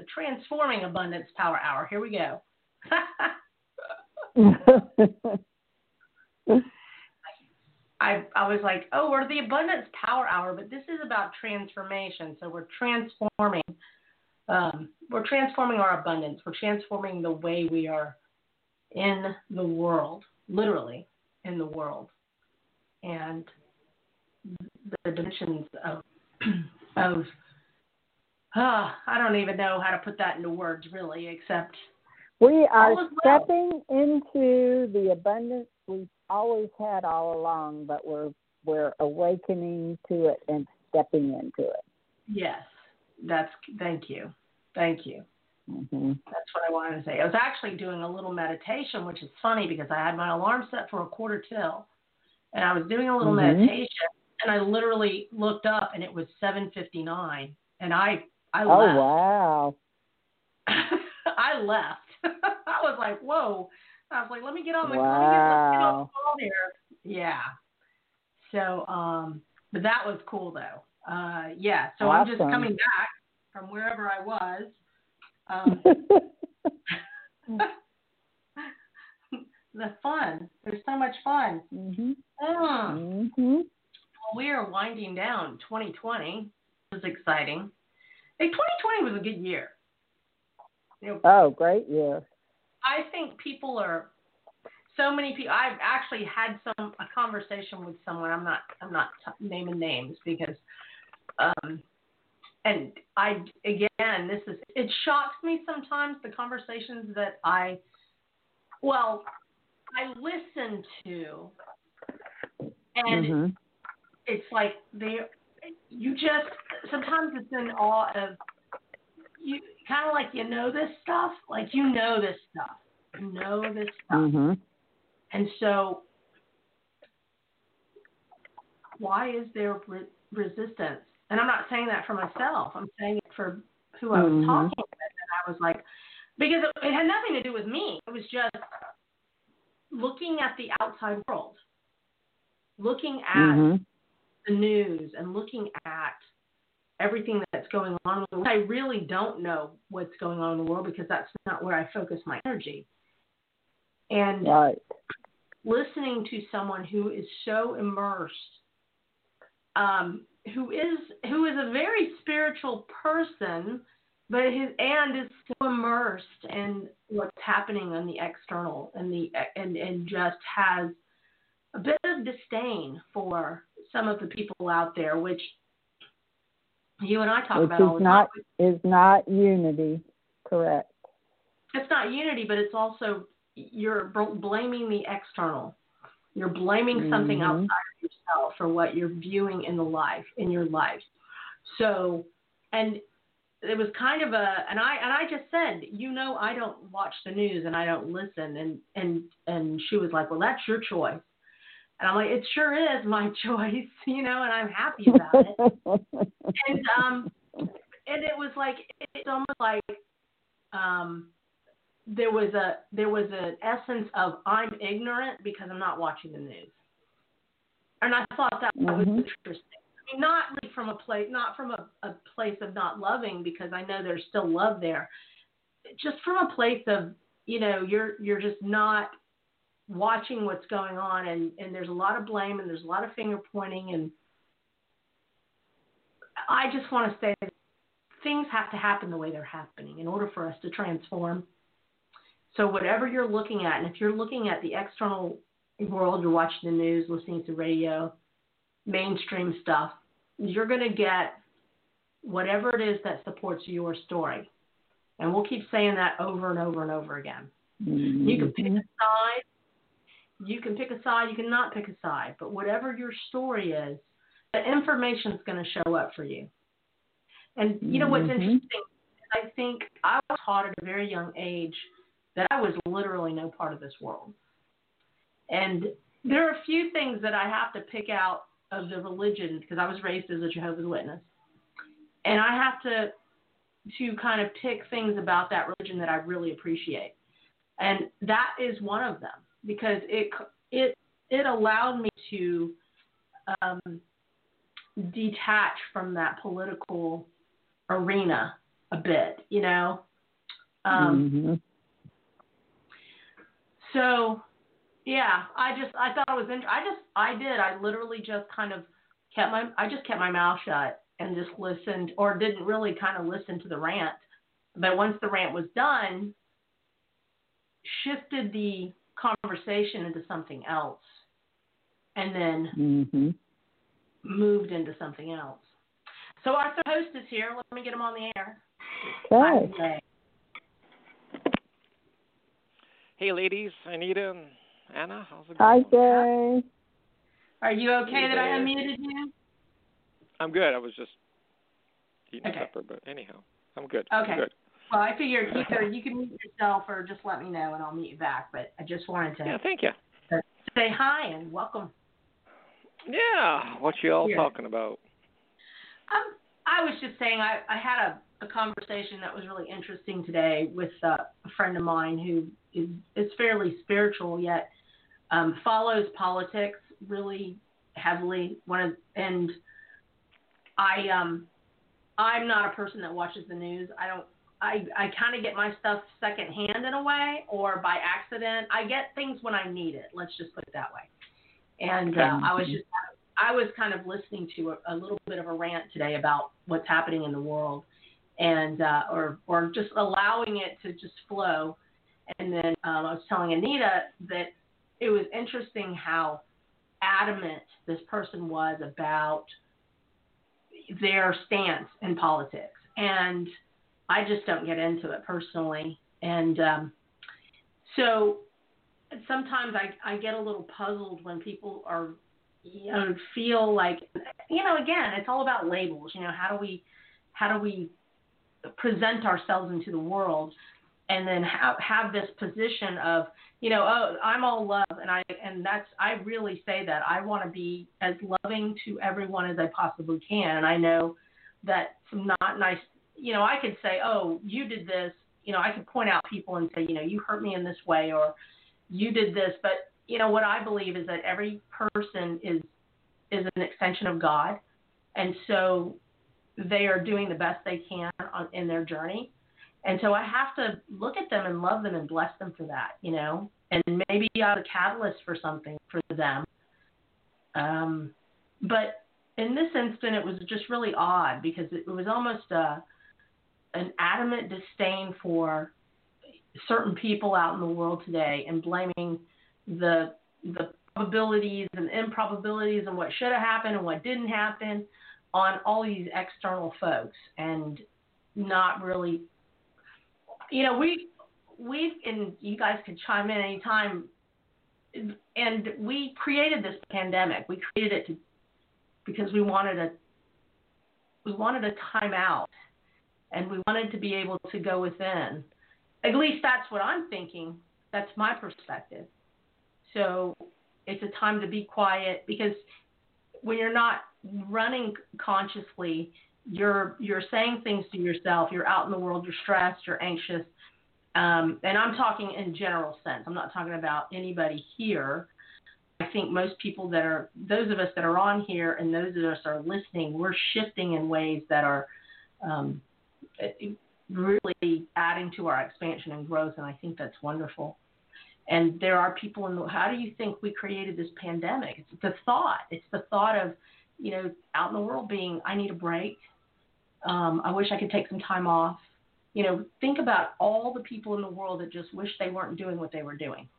Transforming Abundance Power Hour. Here we go. I was like, oh, we're the Abundance Power Hour, but this is about transformation. So we're transforming. We're transforming our abundance. We're transforming the way we are in the world, literally in the world, and the dimensions of I don't even know how to put that into words, really, except we are stepping into the abundance we've always had all along, but we're awakening to it and stepping into it. Yes, thank you. Mm-hmm. That's what I wanted to say. I was actually doing a little meditation, which is funny because I had my alarm set for 1:45, and I was doing a little meditation, and I literally looked up, and it was 7:59, and I left. Oh, wow. I left. I was like, whoa. I was like, let me get on the phone here. Yeah. So, but that was cool, though. Yeah, so awesome. I'm just coming back from wherever I was. The fun. There's so much fun. Mm-hmm. Well, we are winding down 2020. It was exciting. Hey, 2020 was a good year. Great year. I think so many people. I've actually had a conversation with someone. I'm not naming names because, and it shocks me sometimes the conversations that I listen to, and it's like sometimes it's in awe of you, kind of like this stuff, and so why is there resistance? And I'm not saying that for myself. I'm saying it for who I was talking with. And I was like, because it had nothing to do with me. It was just looking at the outside world, looking at the news and looking at everything that's going on in the world. I really don't know what's going on in the world because that's not where I focus my energy. And listening to someone who is so immersed, who is a very spiritual person, but is so immersed in what's happening on the external and just has a bit of disdain for some of the people out there, which you and I talk about all the time. Is not unity, correct? It's not unity, but it's also you're blaming the external. You're blaming something outside of yourself for what you're viewing in your life. So, and it was kind of and I just said, I don't watch the news and I don't listen. And she was like, well, that's your choice. And I'm like, it sure is my choice, and I'm happy about it. And it was like, it's almost like there was an essence of I'm ignorant because I'm not watching the news. And I thought that was interesting. I mean, not really from a place of not loving, because I know there's still love there. Just from a place of, you're just not watching what's going on, and there's a lot of blame and there's a lot of finger pointing, and I just want to say that things have to happen the way they're happening in order for us to transform. So whatever you're looking at, and if you're looking at the external world, you're watching the news, listening to radio, mainstream stuff, you're going to get whatever it is that supports your story. And we'll keep saying that over and over and over again. You can pick a side. You can pick a side. You can not pick a side. But whatever your story is, the information is going to show up for you. And what's interesting, I think I was taught at a very young age that I was literally no part of this world. And there are a few things that I have to pick out of the religion, because I was raised as a Jehovah's Witness. And I have to kind of pick things about that religion that I really appreciate. And that is one of them, because it allowed me to detach from that political arena a bit, you know. Mm-hmm. So, yeah, I thought it was I literally just kind of kept my mouth shut and just listened, or didn't really kind of listen to the rant. But once the rant was done, shifted the conversation into something else, and then moved into something else. So our third host is here. Let me get him on the air. Okay. Hey, ladies, Anita and Anna, how's it Hi, going? Jay. Are you okay that I unmuted you? I'm good. I was just eating Okay. supper, but anyhow, I'm good. Okay. I'm good. Well, I figured either you can mute yourself or just let me know and I'll mute you back. But I just wanted to thank you. Say hi and welcome. Yeah, what you all talking about? I was just saying I had a conversation that was really interesting today with a friend of mine who is fairly spiritual yet follows politics really heavily. And I'm not a person that watches the news. I kind of get my stuff secondhand in a way, or by accident. I get things when I need it. Let's just put it that way. And I was kind of listening to a little bit of a rant today about what's happening in the world, and or just allowing it to just flow. And then I was telling Anita that it was interesting how adamant this person was about their stance in politics, and I just don't get into it personally. And so sometimes I get a little puzzled when people are, feel like, again, it's all about labels. How do we present ourselves into the world, and then have this position of, oh, I'm all love, and I really say that I want to be as loving to everyone as I possibly can. And I know that some not nice, I could say, oh, you did this, I could point out people and say, you hurt me in this way, or you did this. But what I believe is that every person is an extension of God, and so they are doing the best they can in their journey. And so I have to look at them and love them and bless them for that, and maybe I'm a catalyst for something for them. But in this instant, it was just really odd because it was almost an adamant disdain for certain people out in the world today, and blaming the probabilities and improbabilities and what should have happened and what didn't happen on all these external folks, and not really, we and you guys could chime in anytime, and we created this pandemic. We created it because we wanted a time out, and we wanted to be able to go within. At least that's what I'm thinking. That's my perspective. So it's a time to be quiet, because when you're not running consciously, you're saying things to yourself. You're out in the world. You're stressed. You're anxious. And I'm talking in general sense. I'm not talking about anybody here. I think most people those of us that are on here and those of us that are listening, we're shifting in ways that are really adding to our expansion and growth, and I think that's wonderful. And there are people how do you think we created this pandemic? It's the thought. It's the thought of, out in the world being, I need a break. I wish I could take some time off. Think about all the people in the world that just wish they weren't doing what they were doing.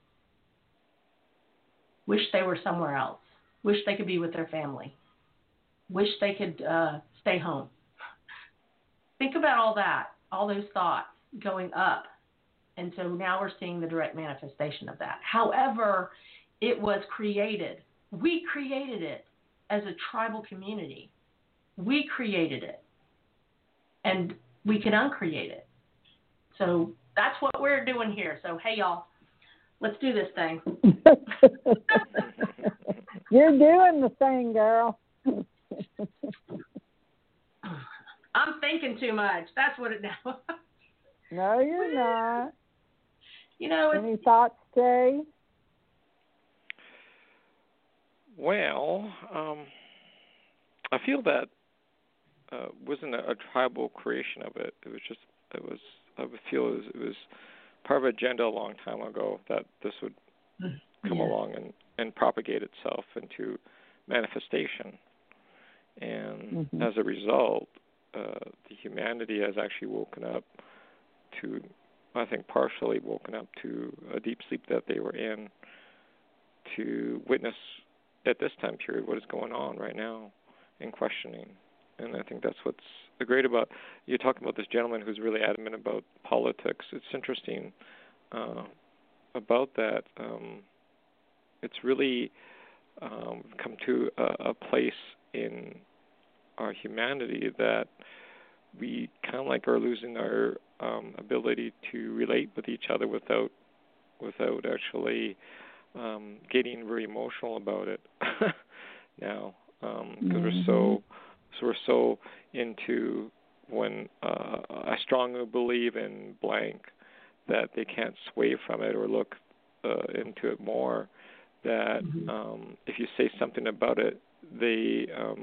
Wish they were somewhere else. Wish they could be with their family. Wish they could stay home. Think about all that, all those thoughts going up. And so now we're seeing the direct manifestation of that. However, it was created. We created it as a tribal community. We created it. And we can uncreate it. So that's what we're doing here. So, hey, y'all, let's do this thing. You're doing the thing, girl. I'm thinking too much. That's what it now. No, you're not. Any thoughts, Jay? Well, I feel that wasn't a tribal creation of it. It was just, I would feel it was part of an agenda a long time ago that this would come along and propagate itself into manifestation. And as a result, the humanity has actually woken up to, I think partially woken up to a deep sleep that they were in, to witness at this time period what is going on right now in questioning. And I think that's what's great about, you're talking about this gentleman who's really adamant about politics. It's interesting about that. It's really come to a place in our humanity that we kind of like are losing our ability to relate with each other without actually getting very emotional about it now, because we're so into when I strongly believe in blank that they can't sway from it or look into it more, that if you say something about it, they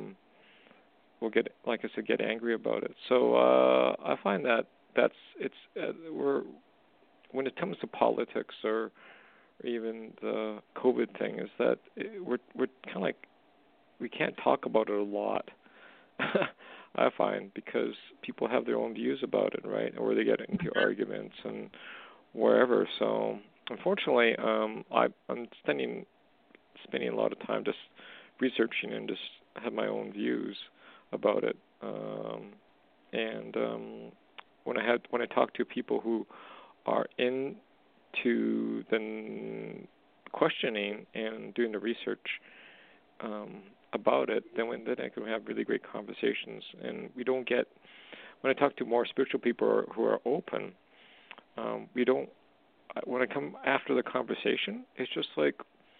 will get, like I said, get angry about it. So I find that we're, when it comes to politics or even the COVID thing, is that we're kind of like, we can't talk about it a lot. I find, because people have their own views about it, right? Or they get into arguments and wherever. So unfortunately, I'm spending a lot of time just researching and just have my own views about it. And when I talk to people who are into the questioning and doing the research about it, then I can have really great conversations. And we don't get, when I talk to more spiritual people who are open, we don't, when I come after the conversation, it's just like,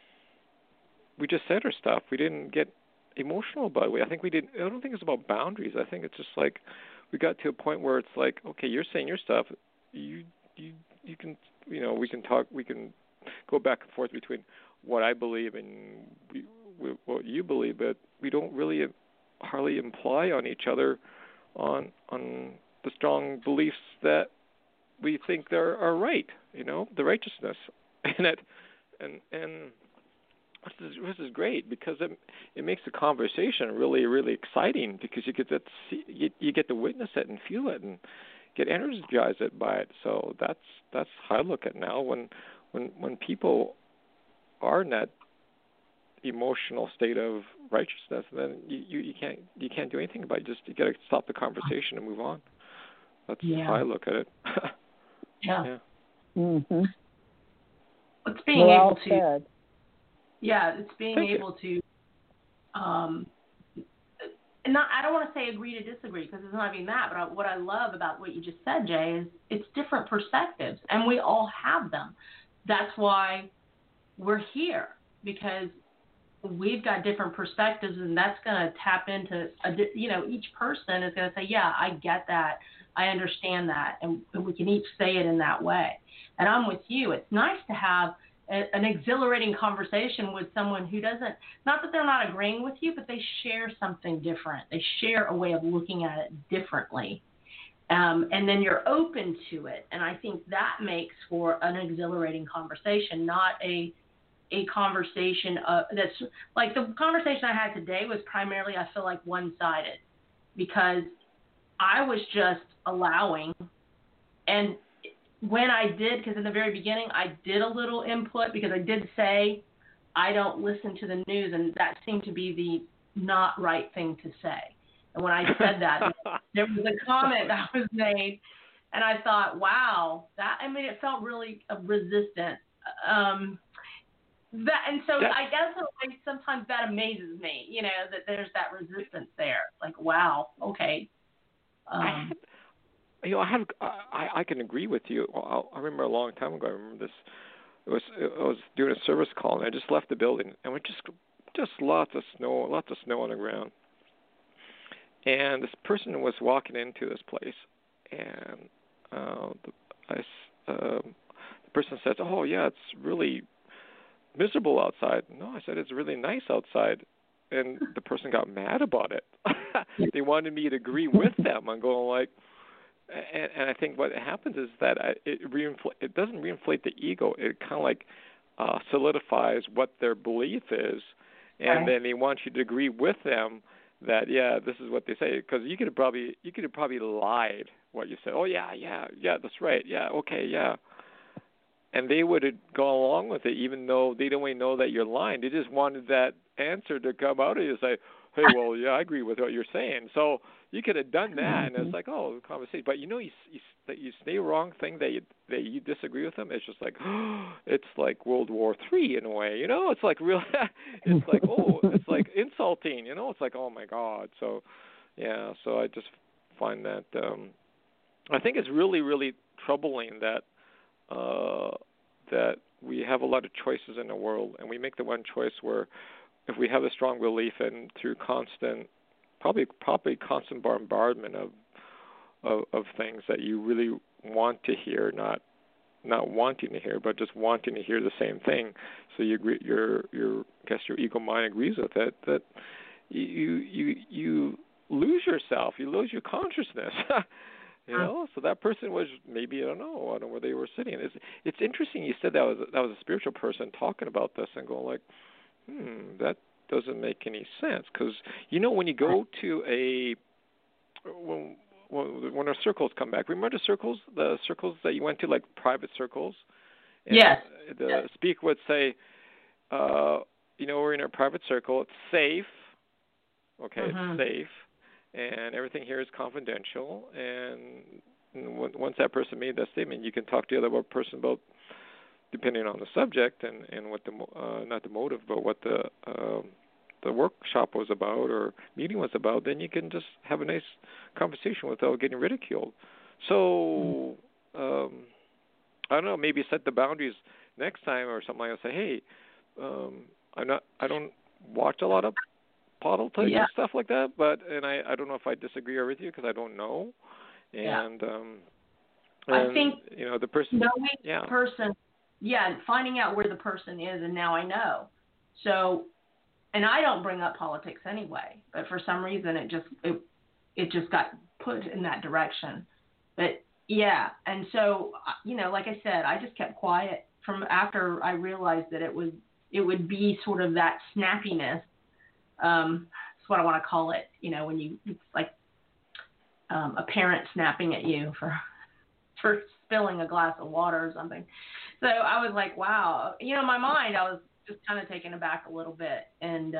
we just said our stuff. We didn't get emotional about it. I don't think it's about boundaries. I think it's just like, we got to a point where it's like, okay, you're saying your stuff, you can, we can talk, we can go back and forth between what I believe and what you believe, but we don't really hardly imply on each other on the strong beliefs that we think are right, the righteousness in it, and this is great, because it makes the conversation really, really exciting, because you get to witness it and feel it and get energized by it. So that's how I look at it now. When people are in that emotional state of righteousness, then you can't do anything about it. You got to stop the conversation and move on. That's how I look at it. Yeah. Mm-hmm. It's being able to. Said. Yeah, it's being able to. Not, I don't want to say agree to disagree, because it's not even that. But what I love about what you just said, Jay, is it's different perspectives, and we all have them. That's why we're here, because we've got different perspectives, and that's going to tap into, each person is going to say, yeah, I get that. I understand that. And we can each say it in that way. And I'm with you. It's nice to have an exhilarating conversation with someone who doesn't, not that they're not agreeing with you, but they share something different. They share a way of looking at it differently. And then you're open to it. And I think that makes for an exhilarating conversation, not a conversation that's like the conversation I had today was primarily, I feel like, one-sided, because I was just allowing. And when I did, because in the very beginning I did a little input, because I did say I don't listen to the news, and that seemed to be the not right thing to say. And when I said that, there was a comment that was made, and I thought, wow, it felt really resistant. And so I guess sometimes that amazes me, that there's that resistance there. Like, wow, okay. I can agree with you. I remember a long time ago. I remember this. I was doing a service call, and I just left the building, and we just lots of snow on the ground. And this person was walking into this place, and the person says, "Oh yeah, it's really miserable outside." No, I said, "It's really nice outside." and the person got mad about it. They wanted me to agree with them. I'm going like, and I think what happens is that it doesn't reinflate the ego. It kind of like solidifies what their belief is, and then they want you to agree with them that this is what they say, because you could have probably lied what you said. Oh yeah, that's right. Yeah, okay, yeah. And they would have gone along with it, even though they don't even know that you're lying. They just wanted that answer to come out of you and say, hey, well, yeah, I agree with what you're saying. So you could have done that, and it's like, oh, conversation. But you say wrong thing that you disagree with them. It's just like, it's like World War III in a way. It's like real. It's like it's like insulting. It's like, oh my God. So yeah. So I just find that I think it's really, really troubling that that we have a lot of choices in the world, and we make the one choice where, if we have a strong belief and through constant, probably constant bombardment of things that you really want to hear, not wanting to hear, but just wanting to hear the same thing, so I guess your ego mind agrees with it, that you lose yourself, you lose your consciousness. So that person was maybe, I don't know where they were sitting. It's interesting you said that was a spiritual person talking about this and going like, that doesn't make any sense, because when you go to when our circles come back, remember the circles that you went to, like private circles? And yes. The speaker would say, we're in a private circle, it's safe. Okay, it's safe. And everything here is confidential. And once that person made that statement, you can talk to the other person about, depending on the subject and what not the motive, but what the workshop was about or meeting was about. Then you can just have a nice conversation without getting ridiculed. So I don't know, maybe set the boundaries next time or something like that. Say, hey, I don't watch a lot of politics and stuff like that, but I don't know if I disagree with you, because I don't know, and I think the person knowing the person, finding out where the person is, and now I know. So, and I don't bring up politics anyway, but for some reason it just got put in that direction. But and so like I said, I just kept quiet from after I realized that it would be sort of that snappiness. That's what I want to call it. When it's like a parent snapping at you for spilling a glass of water or something. So I was like, wow. In my mind, I was just kind of taken aback a little bit. And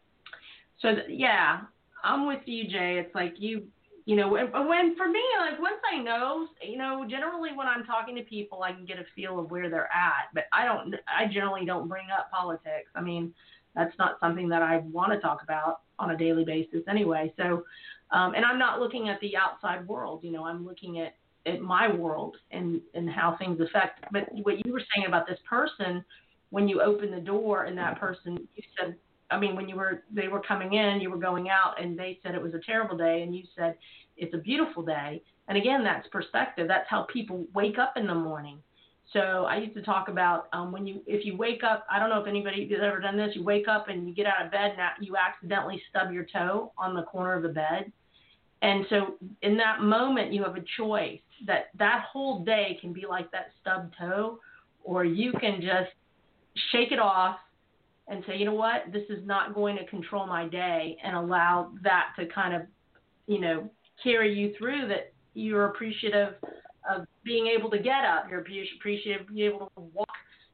I'm with you, Jay. It's like when for me, like once I know, generally when I'm talking to people, I can get a feel of where they're at. But I generally don't bring up politics. I mean, that's not something that I want to talk about on a daily basis anyway. So, and I'm not looking at the outside world. I'm looking at my world and how things affect. But what you were saying about this person, when you opened the door and that person, you said, when they were coming in, you were going out, and they said it was a terrible day, and you said it's a beautiful day. And again, that's perspective. That's how people wake up in the morning. So I used to talk about if you wake up, I don't know if anybody has ever done this, you wake up and you get out of bed and you accidentally stub your toe on the corner of the bed. And so in that moment, you have a choice that whole day can be like that stubbed toe, or you can just shake it off and say, you know what, this is not going to control my day, and allow that to kind of, carry you through, that you're appreciative of being able to get up. You're appreciative of being able to walk,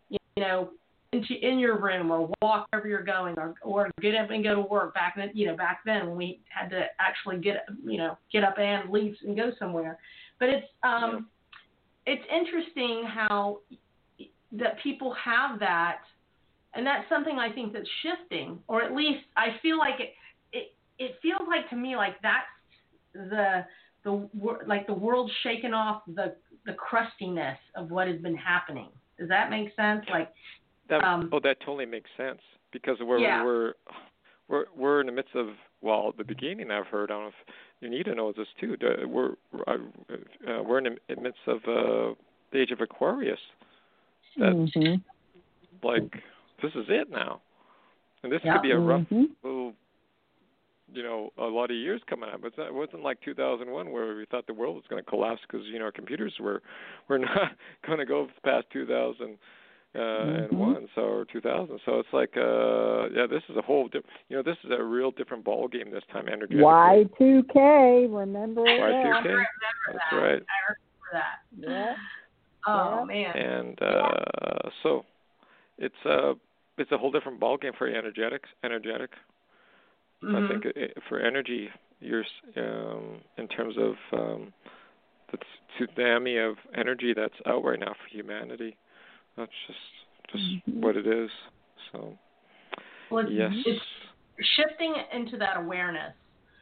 in your room, or walk wherever you're going, or get up and go to work. Back then when we had to actually get up and leave and go somewhere. But it's interesting how that people have that, and that's something I think that's shifting, or at least I feel like it feels like to me like that's the world shaking off the crustiness of what has been happening. Does that make sense? Like that totally makes sense, because we're in the midst of the beginning. I've heard. I don't know if Anita knows this too. We're in the midst of the age of Aquarius. Like this is it now, and this could be a rough little a lot of years coming up. It wasn't like 2001 where we thought the world was going to collapse because our computers were not going to go past 2001 or 2000. So it's like this is a whole this is a real different ball game this time energetically. Y2K, remember it? Y2K. That's right. I remember that. Yeah. Oh man. And so it's a whole different ball game for energetic. Mm-hmm. I think for energy, you're in terms of the tsunami of energy that's out right now for humanity. That's just what it is. So, yes. It's shifting into that awareness.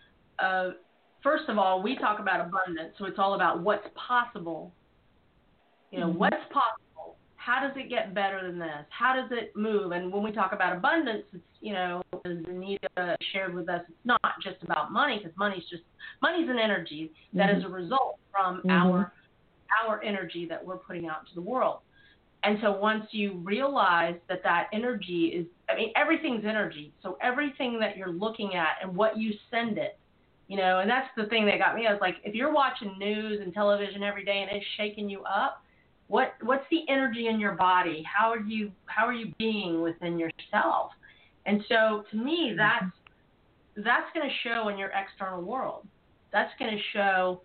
First of all, we talk about abundance, so it's all about what's possible. What's possible? How does it get better than this? How does it move? And when we talk about abundance, it's, as Anita shared with us, it's not just about money, because money's an energy that is a result from our energy that we're putting out into the world. And so once you realize that energy is, everything's energy. So everything that you're looking at and what you send it, and that's the thing that got me. I was like, if you're watching news and television every day and it's shaking you up, what's the energy in your body? How are you being within yourself? And so to me, that's going to show in your external world. That's going to show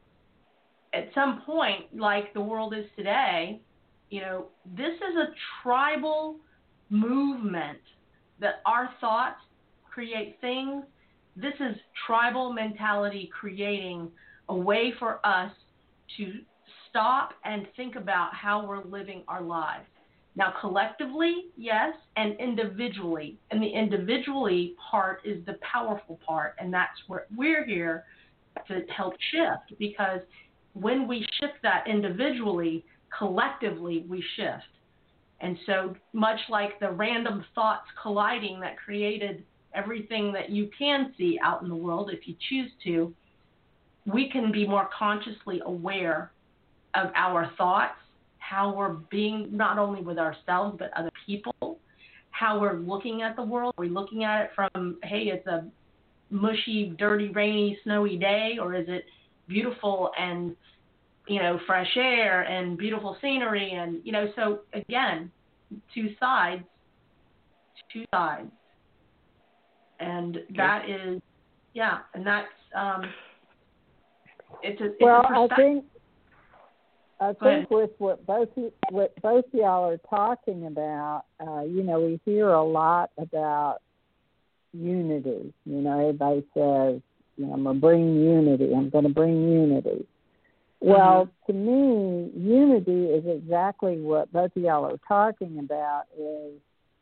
at some point, like the world is today. This is a tribal movement that our thoughts create things. This is tribal mentality creating a way for us to stop and think about how we're living our lives. Now, collectively, yes, and individually. And the individually part is the powerful part, and that's where we're here to help shift, because when we shift that individually, collectively we shift. And so much like the random thoughts colliding that created everything that you can see out in the world, if you choose to, we can be more consciously aware of our thoughts, how we're being not only with ourselves but other people, how we're looking at the world. Are we looking at it from, hey, it's a mushy, dirty, rainy, snowy day, or is it beautiful and fresh air and beautiful scenery? And so again, two sides, and that is, and that's it's a I think with what both y'all are talking about, we hear a lot about unity. Everybody says, I'm going to bring unity. I'm going to bring unity. Well, to me, unity is exactly what both of y'all are talking about, is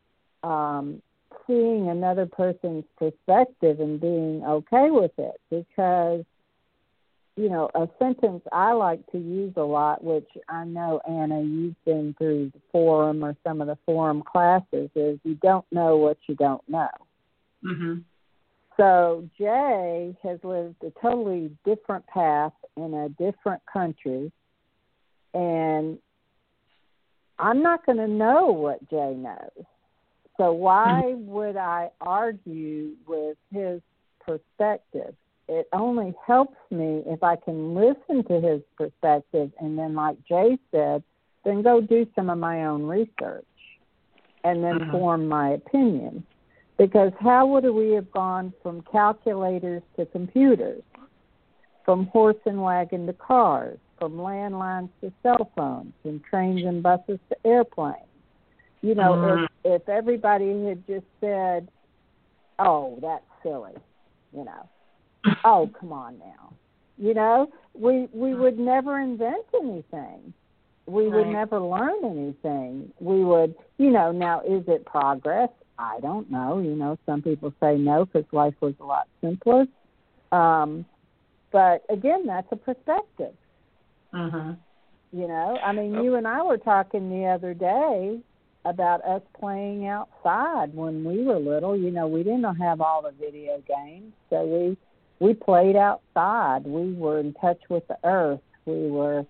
seeing another person's perspective and being okay with it. Because, a sentence I like to use a lot, which I know, Anna, you've been through the forum or some of the forum classes, is you don't know what you don't know. Mm-hmm. So Jay has lived a totally different path in a different country, and I'm not going to know what Jay knows. So why would I argue with his perspective? It only helps me if I can listen to his perspective and then, like Jay said, then go do some of my own research and then form my opinion. Because how would we have gone from calculators to computers, from horse and wagon to cars, from landlines to cell phones, from trains and buses to airplanes? If everybody had just said, oh, that's silly, oh, come on now. We would never invent anything. We would never learn anything. We would, now is it progress? I don't know. Some people say no because life was a lot simpler. But again, that's a perspective. You and I were talking the other day about us playing outside when we were little. We didn't have all the video games, so we played outside. We were in touch with the earth. We were,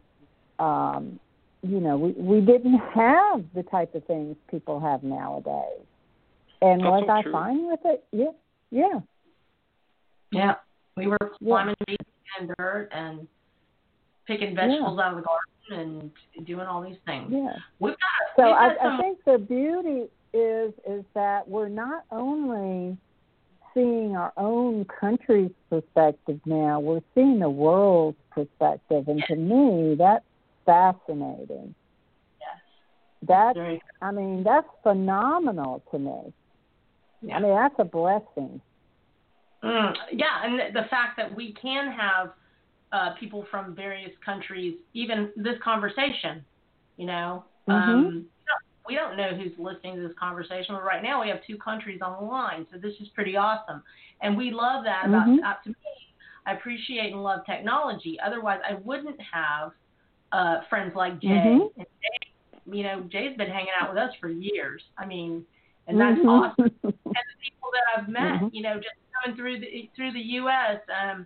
we didn't have the type of things people have nowadays. And was I fine with it? Yeah. Yeah, we were climbing trees and dirt and picking vegetables out of the garden and doing all these things. Yeah. I think the beauty is that we're not only seeing our own country's perspective now, we're seeing the world's perspective, and to me, that's fascinating. Yes. That's phenomenal to me. Yeah. I mean, that's a blessing. Yeah, and the fact that we can have people from various countries, even this conversation, you know, we don't know who's listening to this conversation, but right now we have 2 countries on the line, so this is pretty awesome. And we love that about, to me, I appreciate and love technology. Otherwise, I wouldn't have friends like Jay. And Jay, you know, Jay's been hanging out with us for years. I mean, and that's awesome. And the people that I've met, you know, just coming through the U.S.,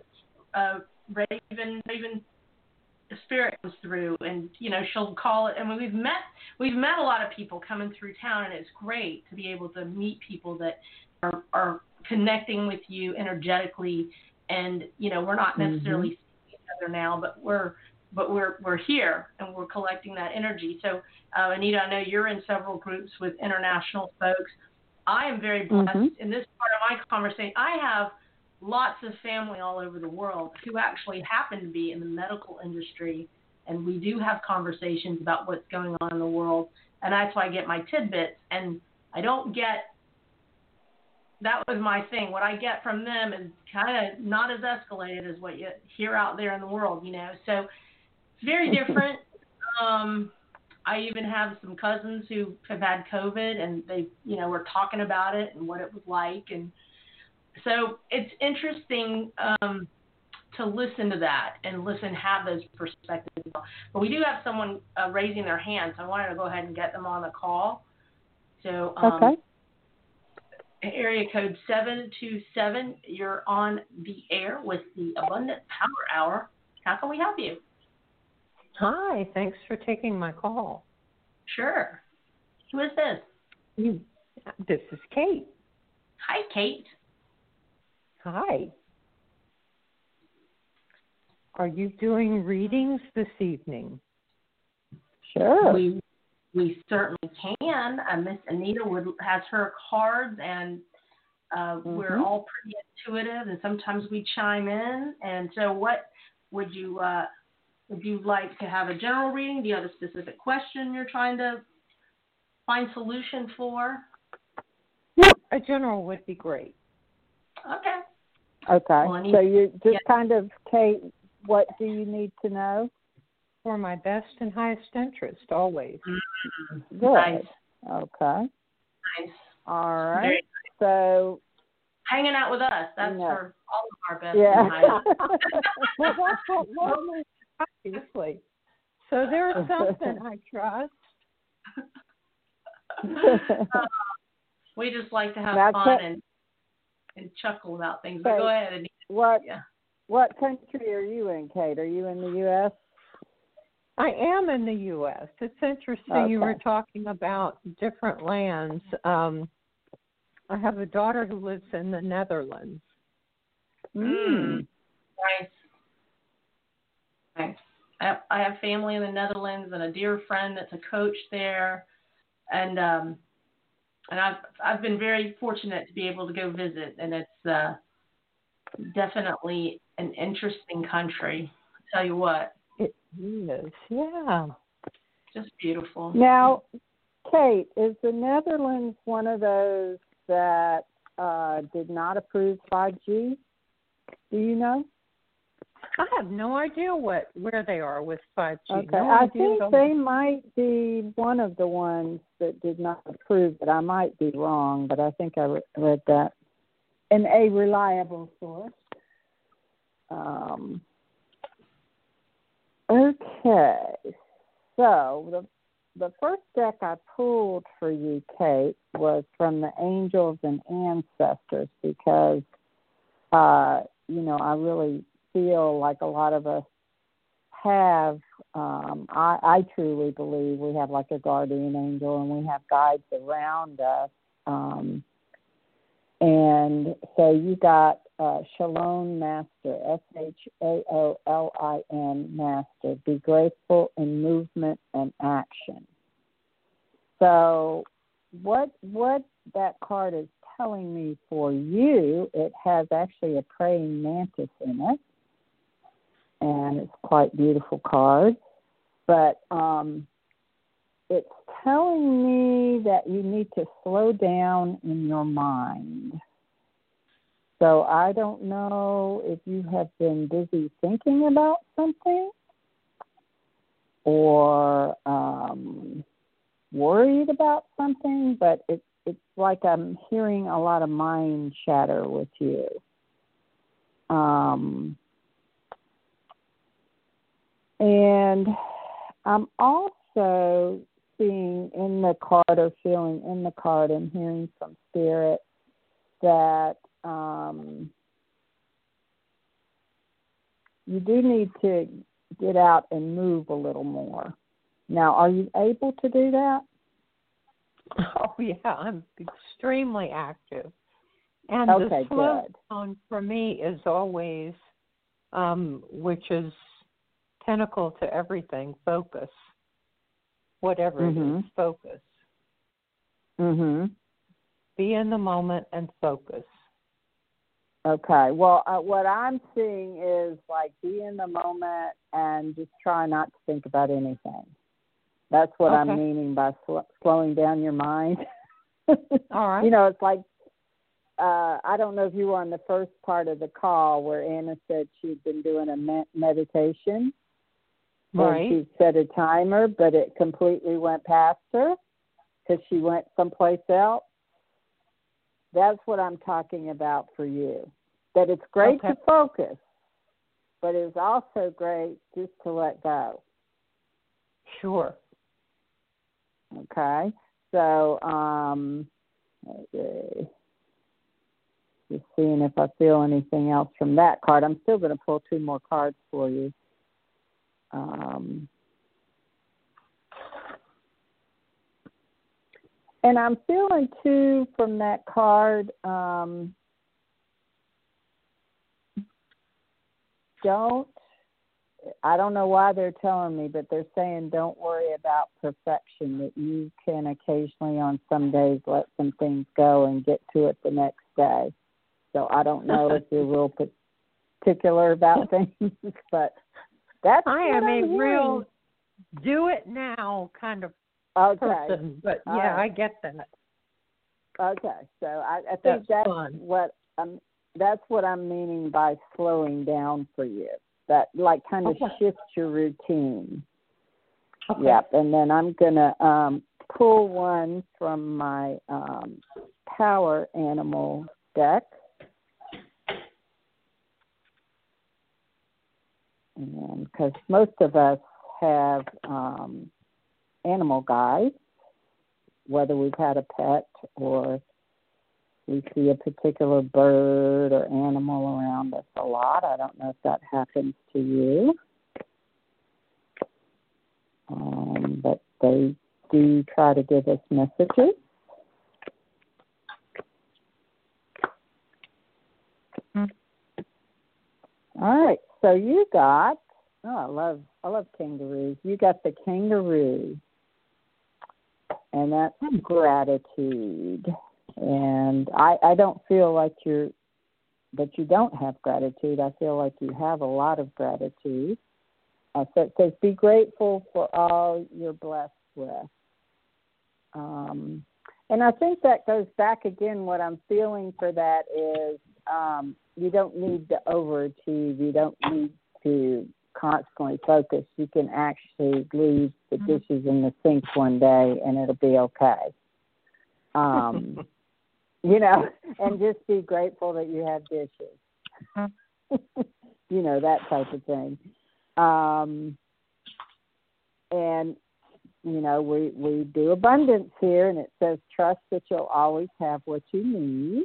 Raven Spirit comes through, and you know she'll call it. And we've met a lot of people coming through town, and it's great to be able to meet people that are connecting with you energetically. And you know we're not necessarily seeing each other now, but we're here and we're collecting that energy. So Anita, I know you're in several groups with international folks. I am very blessed in this part of my conversation. I have lots of family all over the world who actually happen to be in the medical industry, and we do have conversations about what's going on in the world, and that's why I get my tidbits. And I don't get, that was my thing, what I get from them is kind of not as escalated as what you hear out there in the world, you know, so it's very different. I even have some cousins who have had COVID, and they, you know, were talking about it and what it was like. And so it's interesting to listen to that and have those perspectives. But we do have someone raising their hand, so I wanted to go ahead and get them on the call. So area code 727, you're on the air with the Abundant Power Hour. How can we help you? Hi, thanks for taking my call. Sure. Who is this? This is Kate. Hi, Kate. Hi. Are you doing readings this evening? Sure. We certainly can. Miss Anita has her cards, and we're all pretty intuitive, and sometimes we chime in. And so what would you like to have a general reading? Do you have a specific question you're trying to find solution for? A general would be great. Okay. Well, so you just kind of, Kate, what do you need to know? For my best and highest interest, always. Good. Nice. Okay. Nice. All right. Nice. So hanging out with us, that's for all of our best and highest. Well, that's what love is, obviously. So there's something I trust. We just like to have fun and chuckle about things. But go ahead, Anita. What country are you in, Kate? Are you in the U.S.? I am in the U.S. It's interesting you were talking about different lands. I have a daughter who lives in the Netherlands. Nice. I have family in the Netherlands and a dear friend that's a coach there, and I've been very fortunate to be able to go visit, and it's definitely an interesting country. I'll tell you what. It is, yeah. Just beautiful. Now, Kate, is the Netherlands one of those that did not approve 5G? Do you know? I have no idea where they are with 5G. Okay, no I think they might be one of the ones that did not approve it. I might be wrong, but I think I read that in a reliable source. Okay, so the first deck I pulled for you, Kate, was from the Angels and Ancestors because, you know, I really feel like a lot of us have, I truly believe we have like a guardian angel and we have guides around us. And so you got Shalom Master, Shaolin Master. Be grateful in movement and action. So what that card is telling me for you, it has actually a praying mantis in it, and it's quite a beautiful card. But it's telling me that you need to slow down in your mind. So I don't know if you have been busy thinking about something or worried about something, but it's like I'm hearing a lot of mind chatter with you. And I'm also seeing in the card or feeling in the card and hearing from Spirit that you do need to get out and move a little more. Now, are you able to do that? Oh, yeah, I'm extremely active. And okay, the slow good. down for me is always, which is pinnacle to everything, focus. Whatever it is, focus. Be in the moment and focus. Okay. Well, what I'm seeing is like be in the moment and just try not to think about anything. That's what I'm meaning by slowing down your mind. All right. You know, it's like, I don't know if you were on the first part of the call where Anna said she'd been doing a meditation. Right. And she set a timer, but it completely went past her because she went someplace else. That's what I'm talking about for you. That it's great to focus, but it's also great just to let go. Sure. Okay. So, just seeing if I feel anything else from that card. I'm still going to pull two more cards for you. And I'm feeling too from that card, I don't know why they're telling me, but they're saying don't worry about perfection, that you can occasionally on some days let some things go and get to it the next day. So I don't know if you're real particular about things, but that's I what am I'm a hearing. real do it now kind of person, but yeah, I get that. Okay, so I think that's what I'm meaning by slowing down for you. That like kind of shifts your routine. Okay. Yep, and then I'm gonna pull one from my power animal deck. And because most of us have animal guides, whether we've had a pet or we see a particular bird or animal around us a lot. I don't know if that happens to you. But they do try to give us messages. All right, so you got, I love kangaroos. You got the kangaroo, and that's gratitude. And I don't feel like that you don't have gratitude. I feel like you have a lot of gratitude. So it says, be grateful for all you're blessed with. And I think that goes back again, what I'm feeling for that is you don't need to overachieve. You don't need to constantly focus. You can actually leave the dishes in the sink one day and it'll be okay. You know, and just be grateful that you have dishes. You know, that type of thing. And, you know, we do abundance here, and it says trust that you'll always have what you need.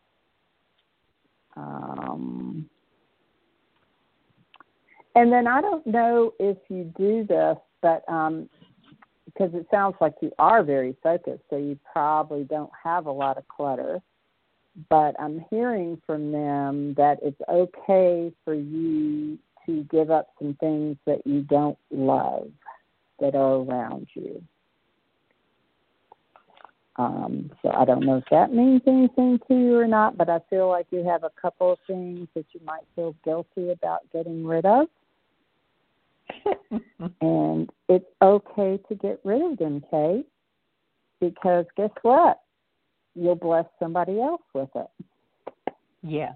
And then I don't know if you do this, but because it sounds like you are very focused, so you probably don't have a lot of clutter. but I'm hearing from them that it's okay for you to give up some things that you don't love that are around you. So I don't know if that means anything to you or not, but I feel like you have a couple of things that you might feel guilty about getting rid of. And it's okay to get rid of them, Kate, because guess what? You'll bless somebody else with it. Yes.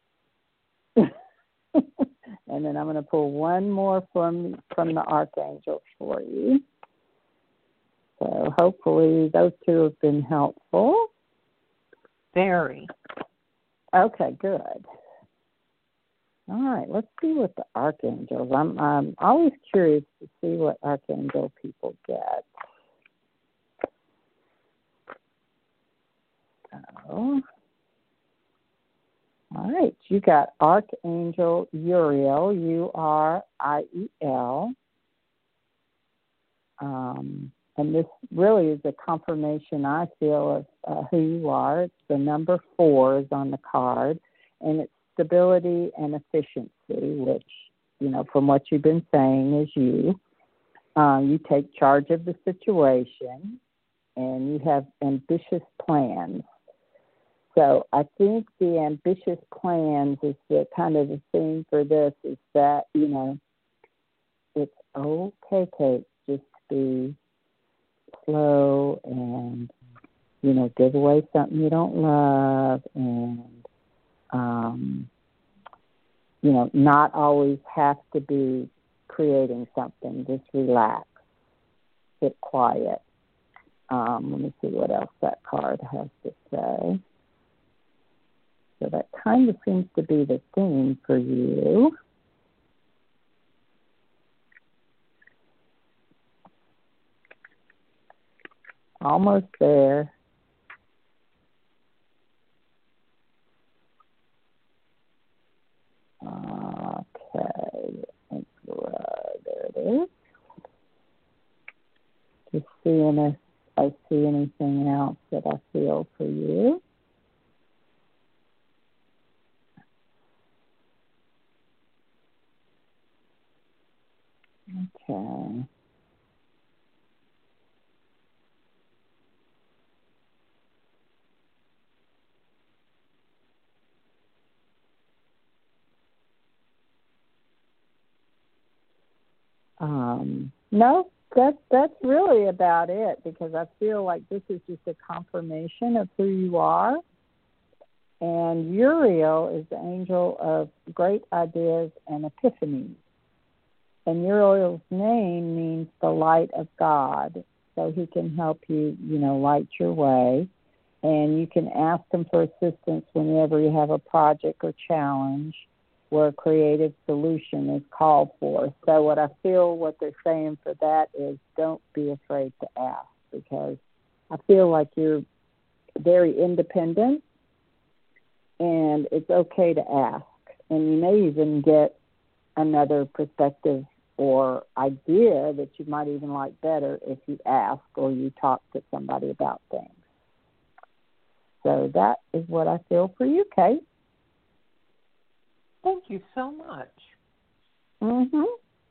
And then I'm going to pull one more from the archangels for you. So hopefully those two have been helpful. Very. Okay, good. All right, let's see what the archangels. I'm always curious to see what archangel people get. So, all right, you got Archangel Uriel, Uriel. And this really is a confirmation, I feel, of who you are. It's the number 4 is on the card, and it's stability and efficiency, which, you know, from what you've been saying is you. You take charge of the situation, and you have ambitious plans. So I think the ambitious plans is the kind of the thing for this is that, you know, it's okay, Kate, just be slow and, you know, give away something you don't love and, you know, not always have to be creating something. Just relax, sit quiet. Let me see what else that card has to say. So that kind of seems to be the theme for you. Almost there. Okay. There it is. Just seeing if I see anything else that I feel for you. Okay. No, that's really about it, because I feel like this is just a confirmation of who you are. And Uriel is the angel of great ideas and epiphanies. And Uriel's name means the light of God. So he can help you, you know, light your way. And you can ask him for assistance whenever you have a project or challenge where a creative solution is called for. So what I feel what they're saying for that is don't be afraid to ask, because I feel like you're very independent and it's okay to ask. And you may even get another perspective or idea that you might even like better if you ask or you talk to somebody about things. So that is what I feel for you, Kate. Thank you so much. Mm-hmm.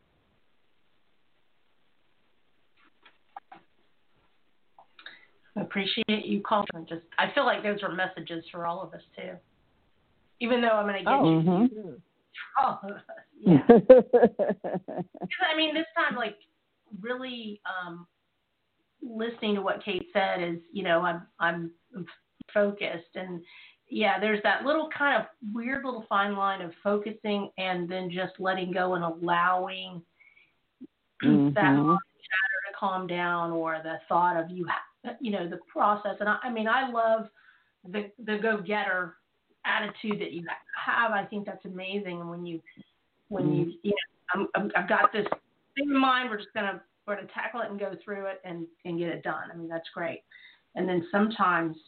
I appreciate you calling. I feel like those are messages for all of us too. Even though I'm going to get you all of us. Yeah. Because, I mean, this time, like, really listening to what Kate said is, you know, I'm focused. And, yeah, there's that little kind of weird little fine line of focusing and then just letting go and allowing that chatter to calm down, or the thought of you know, the process. And I mean, I love the go-getter attitude that you have. I think that's amazing. And when you know, I've got this thing in mind, we're gonna tackle it and go through it and get it done. I mean, that's great. And then sometimes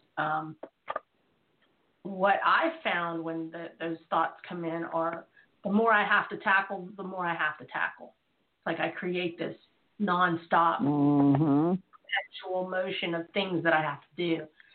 what I found when those thoughts come in are the more I have to tackle, the more I have to tackle. It's like I create this nonstop perpetual motion of things that I have to do.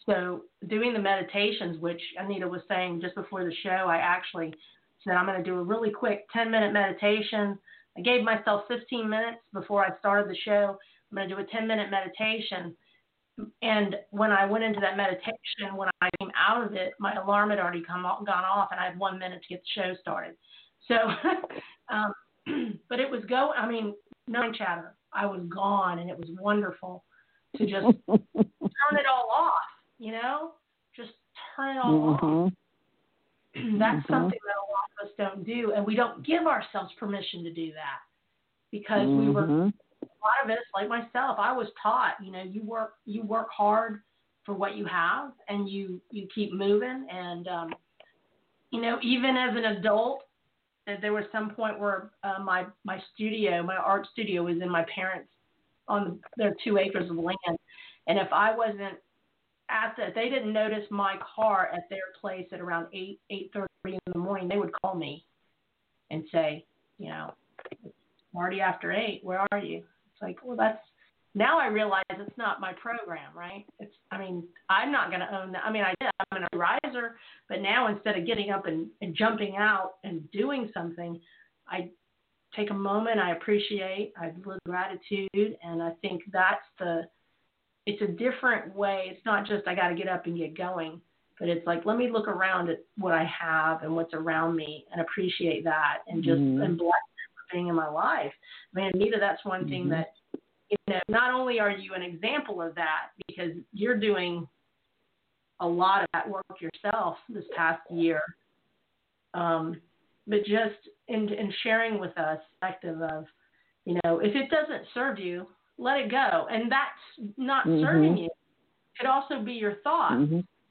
So doing the meditations, which Anita was saying just before the show, I actually said I'm going to do a really quick 10-minute meditation. I gave myself 15 minutes before I started the show. I'm going to do a 10-minute meditation. And when I went into that meditation, when I came out of it, my alarm had already gone off, and I had 1 minute to get the show started. So, but it was no chatter. I was gone, and it was wonderful to just turn it all off, just turn it all off. That's something that a lot of us don't do, and we don't give ourselves permission to do that because we were, a lot of us, like myself, I was taught, you work hard for what you have, and you keep moving, and even as an adult, there was some point where my art studio was in my parents' on their 2 acres of land, and if I wasn't they didn't notice my car at their place at around 8:30 in the morning, they would call me and say, it's already after 8. Where are you? It's like, well, now I realize it's not my program, right? I'm not going to own that. I'm an riser, but now instead of getting up and jumping out and doing something, I take a moment, I appreciate, I live gratitude, and I think it's a different way. It's not just I got to get up and get going, but it's like, let me look around at what I have and what's around me and appreciate that and just and bless everything in my life. Anita, that's one thing that, not only are you an example of that because you're doing a lot of that work yourself this past year, but just in sharing with us perspective of, if it doesn't serve you, let it go. And that's not serving you. It could also be your thoughts.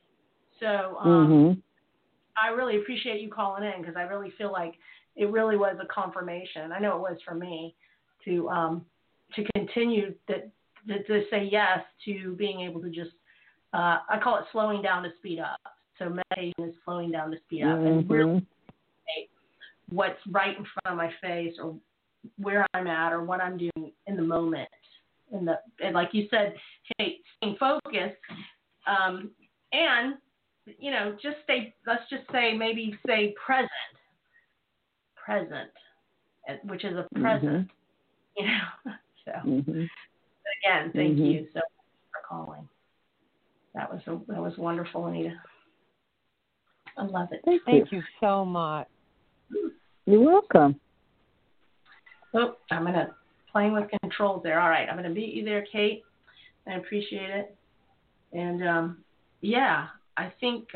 So I really appreciate you calling in because I really feel like it really was a confirmation. I know it was for me to continue to say yes to being able to just, I call it slowing down to speed up. So meditation is slowing down to speed up and really what's right in front of my face or where I'm at or what I'm doing in the moment. And like you said, hey, staying focused, and just let's just say present, which is a present, So again, thank you so much for calling. That was wonderful, Anita. I love it. Thank you so much. You're welcome. Oh, I'm gonna. Playing with controls there. All right, I'm going to meet you there, Kate. I appreciate it. And, I think,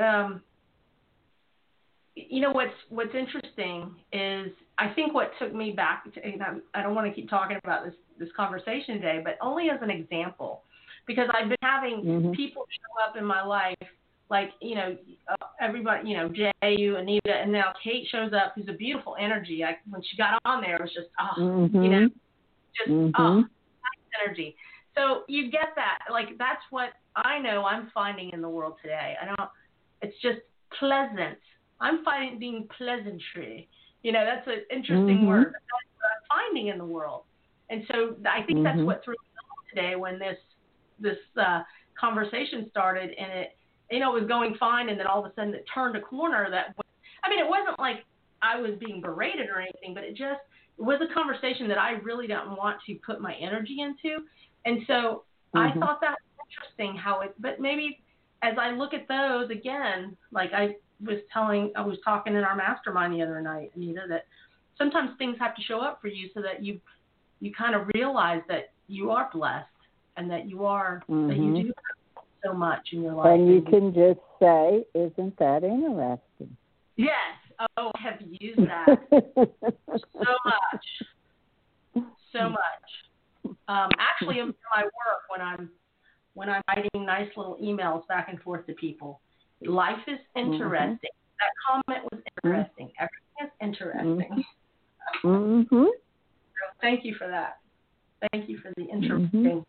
what's interesting is I think what took me back to, and I don't want to keep talking about this conversation today, but only as an example, because I've been having people show up in my life, like, everybody, Jay, you, Anita, and now Kate shows up, who's a beautiful energy. When she got on there, it was just, energy. So you get that. Like, that's what I know I'm finding in the world today. It's just pleasant. I'm finding pleasantry. That's an interesting word. But that's what I'm finding in the world. And so I think that's what threw me off today when this conversation started, and it was going fine, and then all of a sudden it turned a corner it wasn't like I was being berated or anything, but it was a conversation that I really don't want to put my energy into. And so I thought that was interesting but maybe as I look at those again, like I was talking in our mastermind the other night, Anita, that sometimes things have to show up for you so that you kind of realize that you are blessed and that you are, that you do have so much in your life. And you can just say, isn't that interesting? Yes. Oh, I have used that so much. Actually, in my work, when I'm writing nice little emails back and forth to people, life is interesting. That comment was interesting. Everything is interesting. So thank you for that. Thank you for the interesting.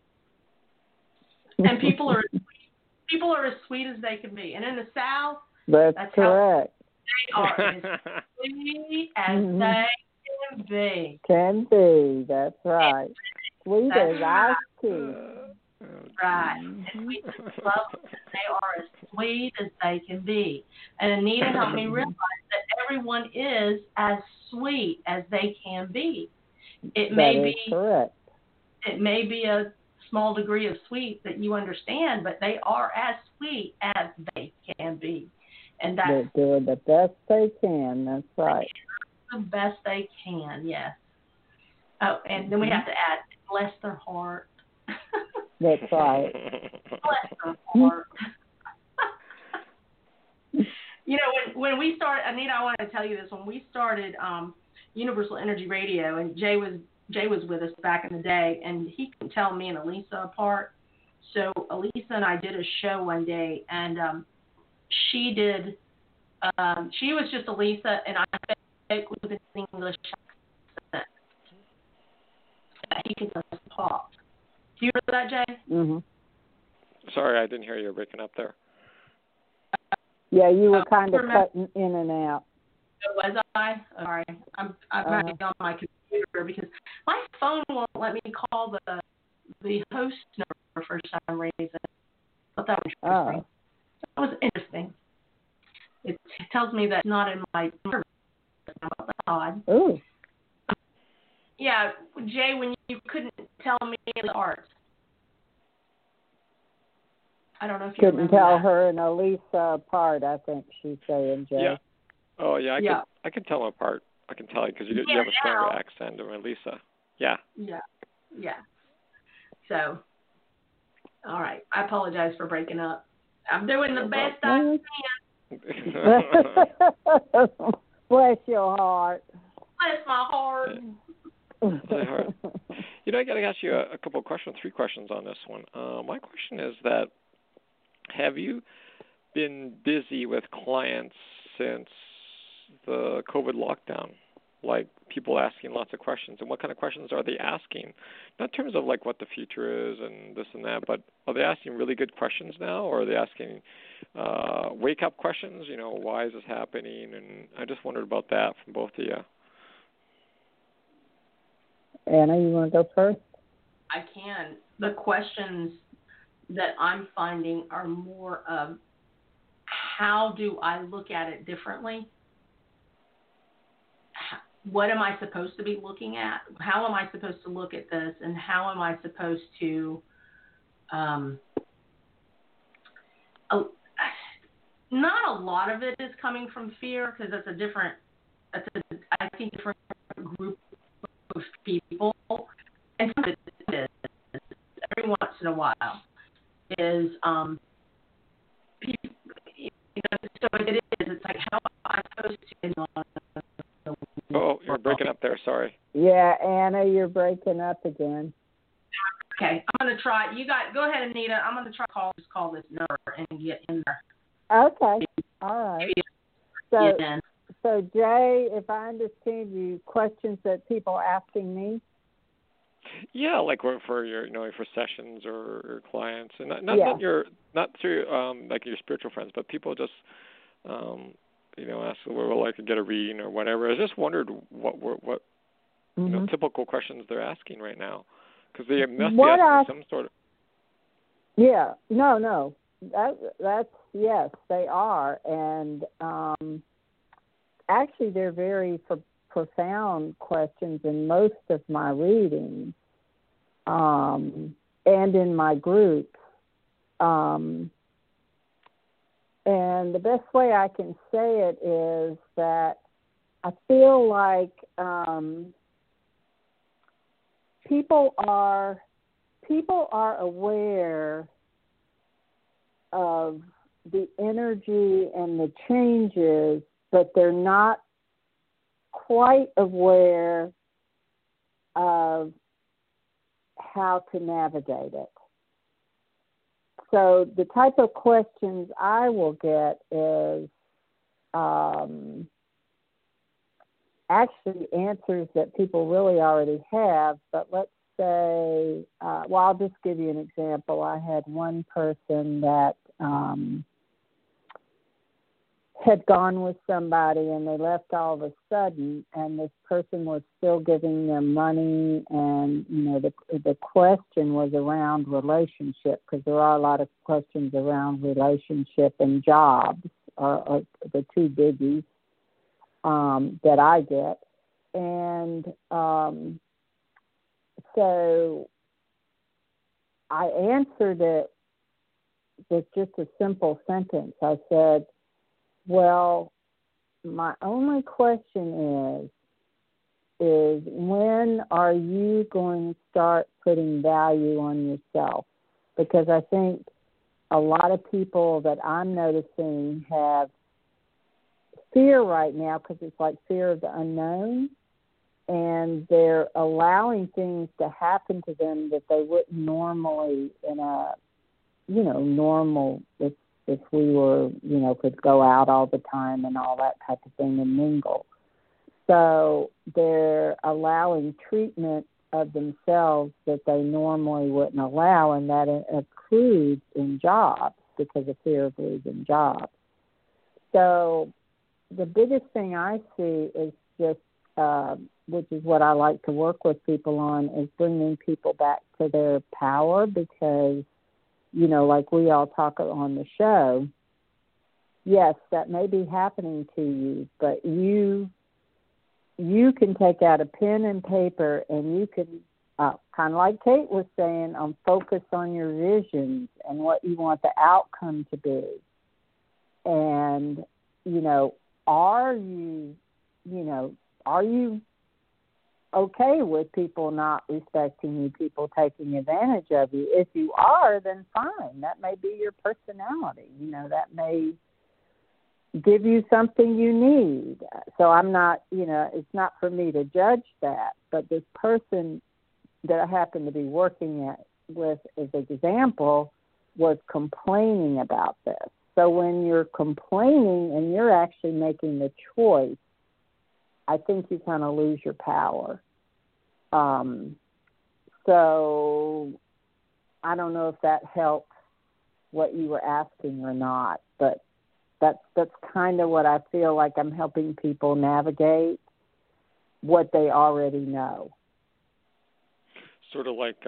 And people are as sweet as they can be. And in the South, that's correct. They are as sweet as they can be. Can be, that's right. Sweet as ice tea. Right. And we just love them. They are as sweet as they can be. And Anita helped me realize that everyone is as sweet as they can be. It may That is correct. It may be a small degree of sweet that you understand, but they are as sweet as they can be. And that's They're doing the best they can. That's right. the best they can, yes. Oh, and then we have to add, bless their heart. That's right. Bless their heart. You know, when we started, Anita, I want to tell you this. When we started Universal Energy Radio, and Jay was with us back in the day, and he can tell me and Elisa apart. So Elisa and I did a show one day, and she was just Elisa, and I spoke with an English accent. He can just talk. Do you hear that, Jay? Mm-hmm. Sorry, I didn't hear you breaking up there. Yeah, you were kind of cutting in and out. Was I? Sorry. I'm not on my computer because my phone won't let me call the host number for some reason. I thought that was interesting. That was interesting. It tells me that it's not in my number. That's odd. Ooh. Yeah, Jay, when you couldn't tell me the art. I don't know if you couldn't tell that. her and Elisa apart, I think she's saying, Jay. Yeah. Oh, yeah, I can tell them apart. I can tell you because you have a stronger accent than Elisa. Yeah. Yeah. So, all right. I apologize for breaking up. I'm doing the best I can. Bless your heart. Bless my heart. You know, I got to ask you a couple of questions, 3 questions on this one. My question is that, have you been busy with clients since the COVID lockdown? Like people asking lots of questions, and what kind of questions are they asking? Not in terms of like what the future is and this and that, but are they asking really good questions now, or are they asking wake-up questions? You know, why is this happening? And I just wondered about that from both of you. Anna, you want to go first? I can. The questions that I'm finding are more of how do I look at it differently? What am I supposed to be looking at? How am I supposed to look at this? And how am I supposed to not a lot of it is coming from fear because that's a different group of people. And some of it is, every once in a while, is people, so it is, it's like how am I supposed to Oh, you're breaking up there, sorry. Yeah, Anna, you're breaking up again. Okay, I'm going to try. Go ahead, Anita. I'm going to try to call this number and get in there. Okay, all right. So Jay, if I understand you, questions that people are asking me? Yeah, like for your, for sessions or clients, and not through like your spiritual friends, but people just ask, well, I could get a reading or whatever. I just wondered what typical questions they're asking right now, because they must be asking some sort of. Yeah, no, that's yes, they are, and actually they're very profound questions in most of my readings, and in my groups. And the best way I can say it is that I feel like people are aware of the energy and the changes, but they're not quite aware of how to navigate it. So the type of questions I will get is actually answers that people really already have, but let's say, I'll just give you an example. I had one person that had gone with somebody and they left all of a sudden, and this person was still giving them money, and the question was around relationship, because there are a lot of questions around relationship and jobs are the two biggies that I get. And so I answered it with just a simple sentence. I said, well, my only question is when are you going to start putting value on yourself? Because I think a lot of people that I'm noticing have fear right now, because it's like fear of the unknown, and they're allowing things to happen to them that they wouldn't normally in a, normal, if we were, could go out all the time and all that type of thing and mingle. So they're allowing treatment of themselves that they normally wouldn't allow, and that includes in jobs because of fear of losing jobs. So the biggest thing I see is just, which is what I like to work with people on, is bringing people back to their power, because like we all talk on the show, yes, that may be happening to you, but you can take out a pen and paper and you can, kind of like Kate was saying, focus on your visions and what you want the outcome to be. And, are you okay with people not respecting you, people taking advantage of you? If you are, then fine. That may be your personality. That may give you something you need. So I'm not, it's not for me to judge that. But this person that I happen to be working with, as an example, was complaining about this. So when you're complaining and you're actually making the choice, I think you kind of lose your power. So I don't know if that helps what you were asking or not, but that's kind of what I feel like I'm helping people navigate, what they already know. Sort of like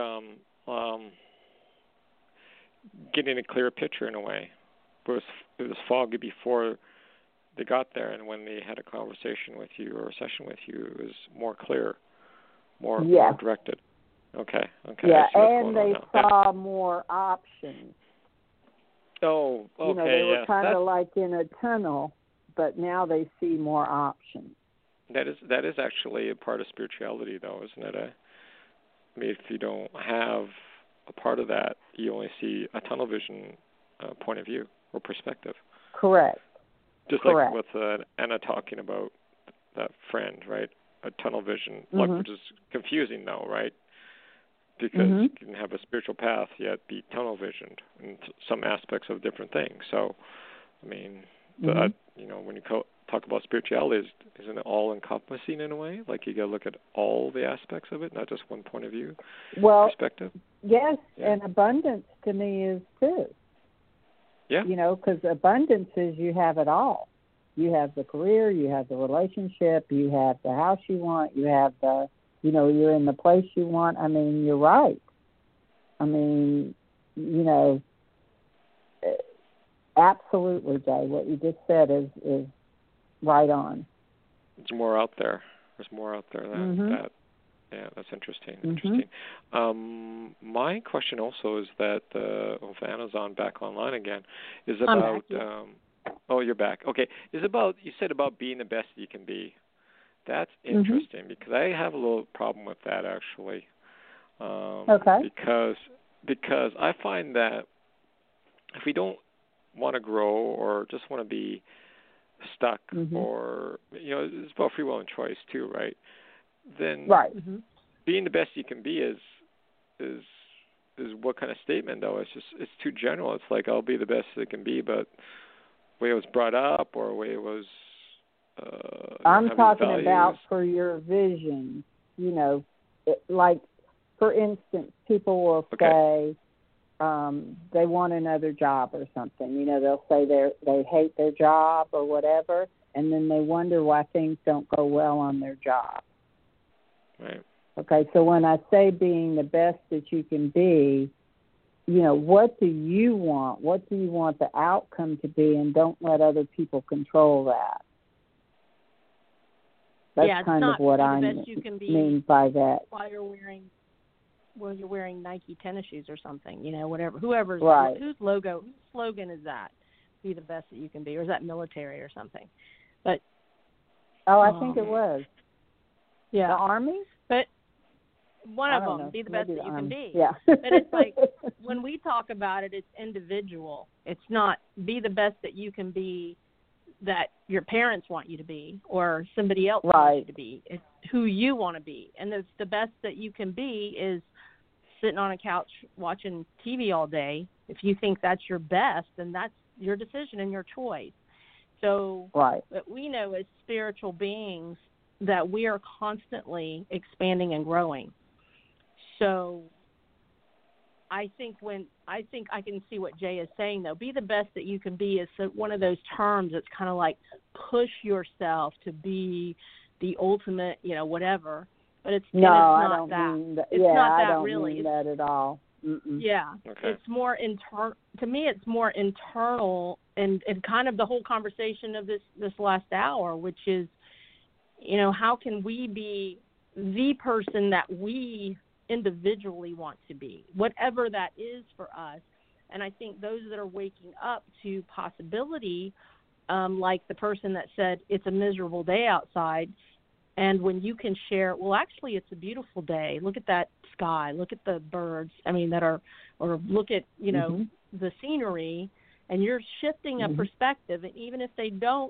getting a clear picture in a way. It was foggy before they got there, and when they had a conversation with you or a session with you, it was more clear, more directed. Okay. Yeah, and they saw more options. Oh, okay. They were kind of like in a tunnel, but now they see more options. That is actually a part of spirituality, though, isn't it? I mean, if you don't have a part of that, you only see a tunnel vision point of view or perspective. Correct. Just Correct. like with Anna talking about that friend, right? A tunnel vision, which is confusing, though, right? Because you can have a spiritual path yet be tunnel visioned in some aspects of different things. So, I mean, when you talk about spirituality, isn't it all encompassing in a way? Like you got to look at all the aspects of it, not just one point of view, perspective. Yes, and abundance to me is too. Yeah. Because abundance is you have it all. You have the career, you have the relationship, you have the house you want, you have the, you're in the place you want. I mean, you're right. I mean, absolutely, Jay. What you just said is right on. There's more out there. There's more out there than that. Yeah, that's interesting. My question also is that if Anna's back online again, is about. I'm back, yeah. Oh, you're back. Okay, is about, you said about being the best you can be. That's interesting because I have a little problem with that actually. Okay. Because I find that if we don't want to grow or just want to be stuck, or it's about free will and choice too, right? Then being the best you can be is what kind of statement though? It's too general. It's like I'll be the best it can be, but the way it was brought up or the way it was. I'm talking about for your vision. Like for instance, people will say, they want another job or something. You know, they'll say they hate their job or whatever, and then they wonder why things don't go well on their job. Right. Okay, so when I say being the best that you can be, you know, what do you want? What do you want the outcome to be? And don't let other people control that. That's kind of what I mean by that. While you're wearing Nike tennis shoes or something, you know, whoever's right. Whose slogan is that? Be the best that you can be, or is that military or something? But I think it was. Yeah, the Army. But one of them, know. Be the best Maybe that you Army. can be. Yeah. But it's like when we talk about it, it's individual. It's not be the best that you can be that your parents want you to be or somebody else wants you to be. It's who you want to be. And it's the best that you can be is sitting on a couch watching TV all day. If you think that's your best, then that's your decision and your choice. So but we know as spiritual beings that we are constantly expanding and growing. So I think I can see what Jay is saying, though. Be the best that you can be is one of those terms that's kind of like push yourself to be the ultimate, you know, whatever. But it's I not don't that. mean that. It's not that I don't really. mean that at all. Mm-mm. Yeah, okay. It's more internal. To me, it's more internal, and kind of the whole conversation of this last hour, which is, you know, how can we be the person that we individually want to be, whatever that is for us. And I think those that are waking up to possibility, like the person that said it's a miserable day outside, and when you can share, well, actually it's a beautiful day. Look at that sky. Look at the birds. I mean, or look at, you know, the scenery, and you're shifting a perspective. And even if they don't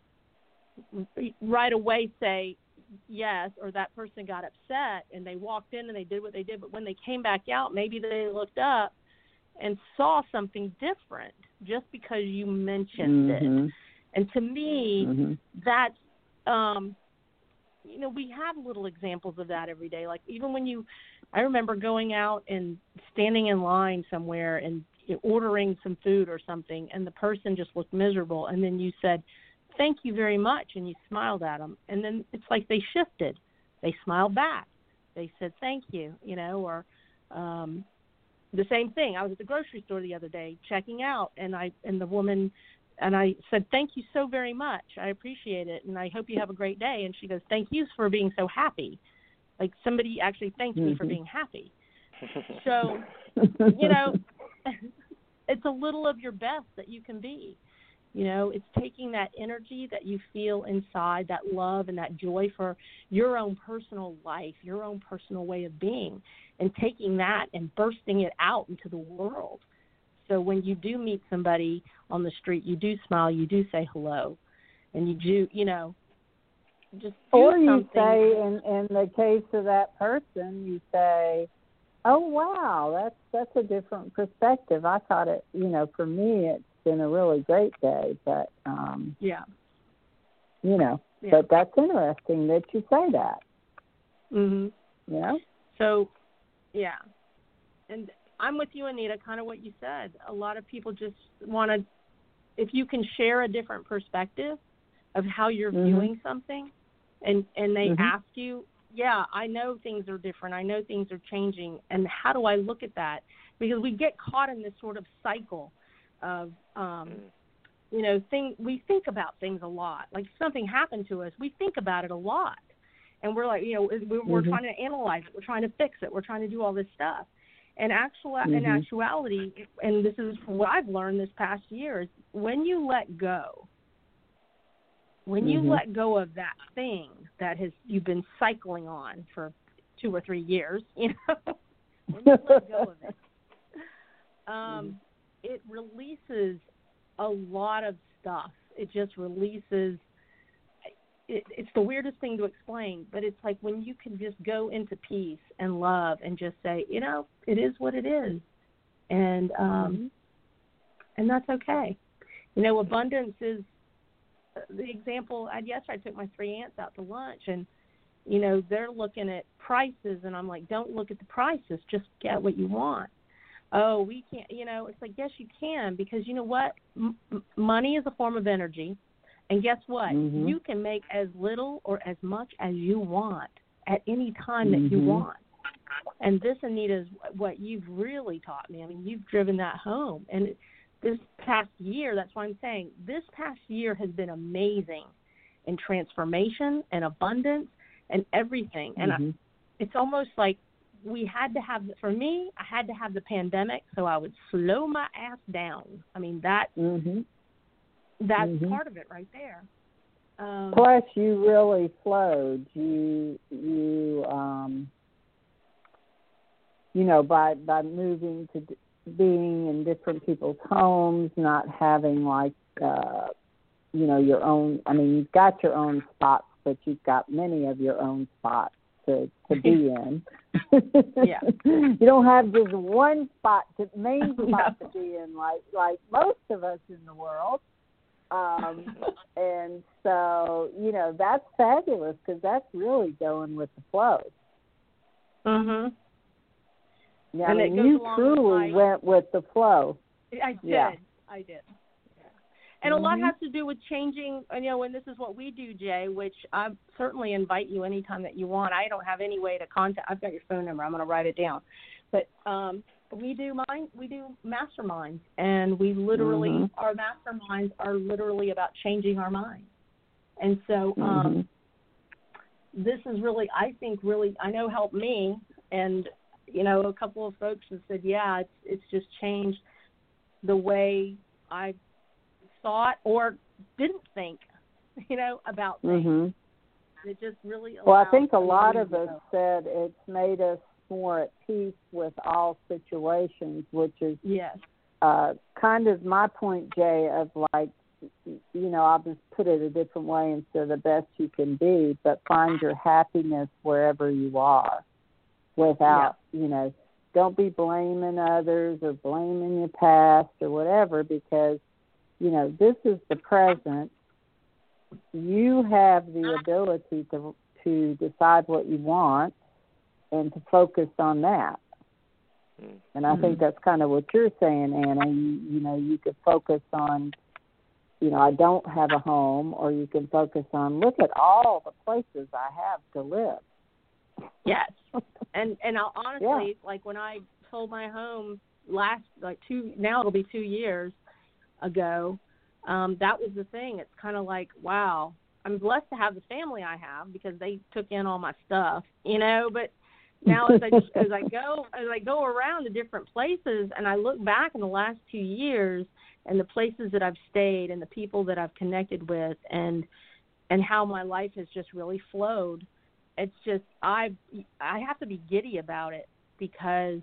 right away say yes, or that person got upset and they walked in and they did what they did, but when they came back out, maybe they looked up and saw something different just because you mentioned it. And to me, that's, you know, we have little examples of that every day. Like even when I remember going out and standing in line somewhere and ordering some food or something, and the person just looked miserable, and then you said, "Thank you very much," and you smiled at them, and then it's like they shifted. They smiled back. They said, "Thank you," you know, or the same thing. I was at the grocery store the other day checking out, and the woman, and I said, "Thank you so very much. I appreciate it, and I hope you have a great day." And she goes, "Thank you for being so happy." Like somebody actually thanked me for being happy. So, you know, it's a little of your best that you can be. You know, it's taking that energy that you feel inside, that love and that joy for your own personal life, your own personal way of being, and taking that and bursting it out into the world. So when you do meet somebody on the street, you do smile, you do say hello, and you do, you know, just do or something. you say, in the case of that person, you say, "Oh wow, that's a different perspective. I thought it, you know, for me it's been a really great day, but you know, but that's interesting that you say that." Yeah. So, yeah, and I'm with you, Anita. Kind of what you said. A lot of people just want to, if you can share a different perspective of how you're viewing something, and they ask you, "Yeah, I know things are different. I know things are changing, and how do I look at that?" Because we get caught in this sort of cycle of, you know, we think about things a lot. Like if something happened to us, we think about it a lot. And we're like, you know, we're trying to analyze it. We're trying to fix it. We're trying to do all this stuff. And in actuality, and this is what I've learned this past year, is when you let go, let go of that thing that you've been cycling on for 2 or 3 years, you know, when you let go of it, it releases a lot of stuff. It just releases. It's the weirdest thing to explain, but it's like when you can just go into peace and love and just say, you know, it is what it is, and that's okay. You know, abundance is the example. Yesterday I took my 3 aunts out to lunch, and you know they're looking at prices, and I'm like, don't look at the prices, just get what you want. oh, we can't, it's like, yes, you can, because you know what? Money is a form of energy. And guess what? Mm-hmm. You can make as little or as much as you want at any time that you want. And this, Anita, is what you've really taught me. I mean, you've driven that home. And this past year, that's why I'm saying, this past year has been amazing in transformation and abundance and everything. And it's almost like we had to have, for me, I had to have the pandemic so I would slow my ass down. I mean, that's part of it right there. Plus, you really flowed. By moving to being in different people's homes, not having your own. I mean, you've got your own spots, but you've got many of your own spots to be in. Yeah. You don't have just one main spot to be in, like most of us in the world. And so, that's fabulous because that's really going with the flow. Mhm. Yeah, I mean, you truly went with the flow. I did. Yeah. I did. Yeah. And a lot has to do with changing, and this is what we do, Jay, which I certainly invite you anytime that you want. I don't have any way to contact. I've got your phone number. I'm going to write it down. But we do masterminds, and we literally, our masterminds are literally about changing our minds. And so this is really, I think, I know helped me. And, a couple of folks have said, yeah, it's just changed the way I thought or didn't think, about things. It just really allowed. Well, I think a lot of us said it's made us more at peace with all situations, which is kind of my point, Jay, of I'll just put it a different way instead of the best you can be, but find your happiness wherever you are without, don't be blaming others or blaming your past or whatever, because, this is the present. You have the ability to decide what you want and to focus on that. And I think that's kind of what you're saying, Anna. You could focus on, I don't have a home, or you can focus on, look at all the places I have to live. Yes. And I'll honestly, when I sold my home now it'll be 2 years ago, that was the thing. It's kind of like, wow, I'm blessed to have the family I have because they took in all my stuff, but now as I go around to different places and I look back in the last 2 years and the places that I've stayed and the people that I've connected with and how my life has just really flowed, it's just I have to be giddy about it because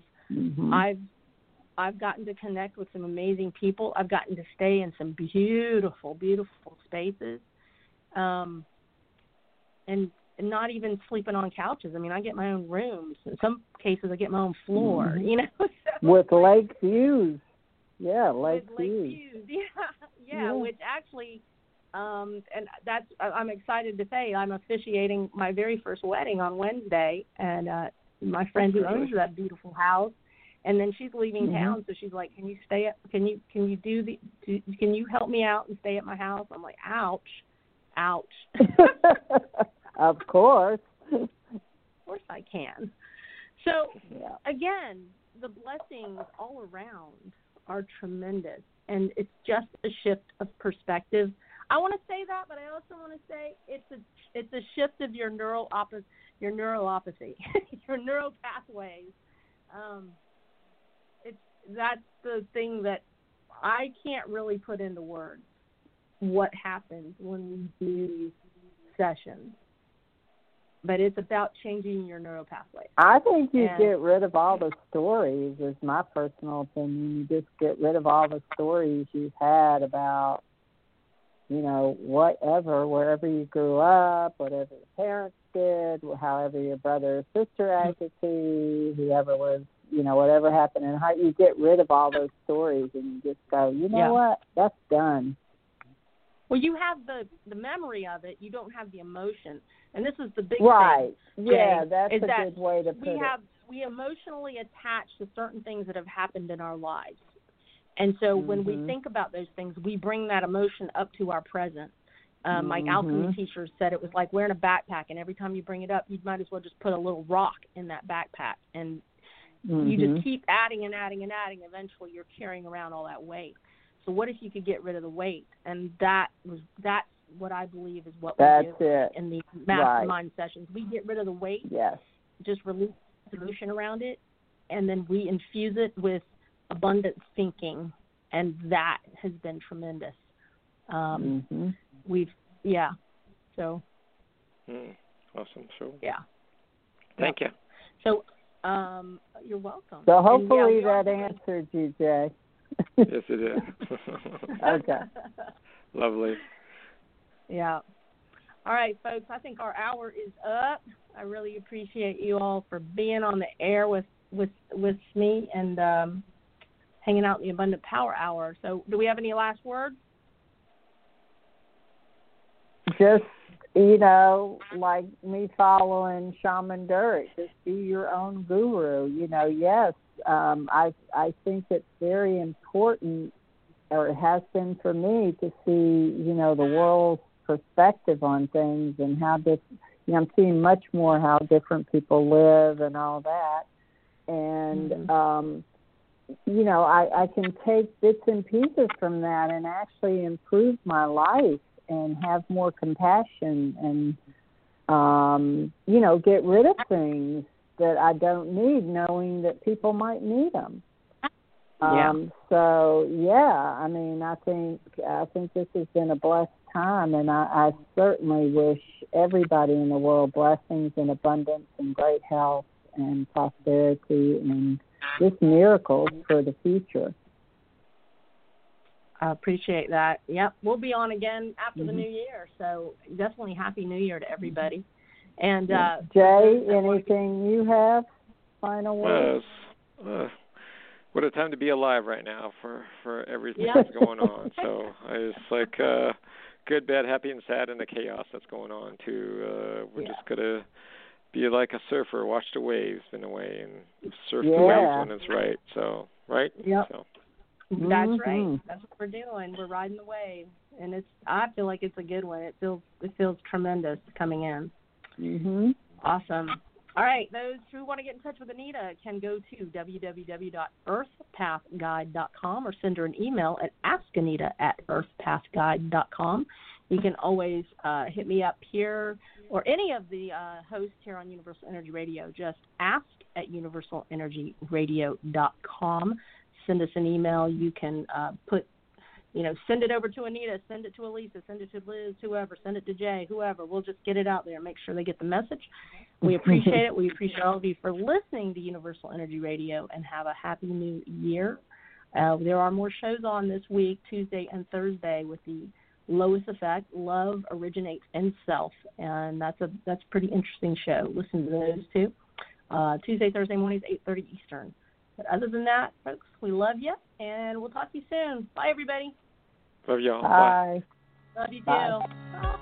I've gotten to connect with some amazing people. I've gotten to stay in some beautiful, beautiful spaces, and not even sleeping on couches. I mean, I get my own rooms. In some cases, I get my own floor. So with lake views. Yeah, lake views. Yeah. Which actually, and that's I'm excited to say I'm officiating my very first wedding on Wednesday, and my friend who owns that beautiful house. And then she's leaving town, so she's like, "Can you stay at? Can you help me out and stay at my house?" I'm like, "Ouch." Of course. Of course I can. So again, the blessings all around are tremendous, and it's just a shift of perspective. I want to say that, but I also want to say it's a shift of your neuropathy, your neural pathways. That's the thing that I can't really put into words. What happens when we do these sessions? But it's about changing your neural pathway. I think you get rid of all the stories, is my personal opinion. You just get rid of all the stories you've had about, whatever, wherever you grew up, whatever your parents did, however your brother or sister acted to you, whoever was, whatever happened. And how you get rid of all those stories and you just go, what? That's done. Well, you have the memory of it. You don't have the emotion. And this is the big thing. Right. Jay, Yeah, that's a good way to put it. we emotionally attach to certain things that have happened in our lives. And so when we think about those things, we bring that emotion up to our present. My alchemy teacher said it was like wearing a backpack, and every time you bring it up, you might as well just put a little rock in that backpack. And you just keep adding and adding and adding. Eventually, you're carrying around all that weight. So what if you could get rid of the weight? And that's what I believe is what we do in the mastermind sessions. We get rid of the weight, just release the emotion around it, and then we infuse it with abundance thinking, and that has been tremendous. So. Awesome. So. Yeah. Thank you. So, you're welcome. So hopefully that answered you, Jay. Yes, it is. Okay. Lovely. Yeah. All right, folks, I think our hour is up. I really appreciate you all for being on the air with me and hanging out in the Abundant Power Hour. So do we have any last words? Just, like me following Shaman Durek, just be your own guru. Yes, I think it's very important, or it has been for me, to see, the world's perspective on things and how I'm seeing much more how different people live and all that. And, I can take bits and pieces from that and actually improve my life and have more compassion and, get rid of things that I don't need, knowing that people might need them. So, I think this has been a blessed time, and I certainly wish everybody in the world blessings and abundance and great health and prosperity and just miracles for the future. I appreciate that. Yep, we'll be on again after the new year, so definitely Happy New Year to everybody. And Jay, anything you have? Final words? What a time to be alive right now for everything that's going on. So it's like good, bad, happy, and sad, and the chaos that's going on too. We're just gonna be like a surfer, watch the waves in a way, and surf the waves when it's right. So right? Yep. So. That's right. That's what we're doing. We're riding the wave, and I feel like it's a good one. It feels tremendous coming in. Awesome. All right, those who want to get in touch with Anita can go to www.earthpathguide.com or send her an email at askanita@earthpathguide.com. You can always hit me up here or any of the hosts here on Universal Energy Radio. Just ask at universalenergyradio.com. Send us an email. You can send it over to Anita, send it to Elisa, send it to Liz, whoever, send it to Jay, whoever. We'll just get it out there and make sure they get the message. We appreciate it. We appreciate all of you for listening to Universal Energy Radio, and have a happy new year. There are more shows on this week, Tuesday and Thursday, with the Lowest Effect, Love Originates in Self, and that's a pretty interesting show. Listen to those two. Tuesday, Thursday mornings, 8:30 Eastern. But other than that, folks, we love you, and we'll talk to you soon. Bye, everybody. Love y'all. Bye. Love you, too. Bye. Bye.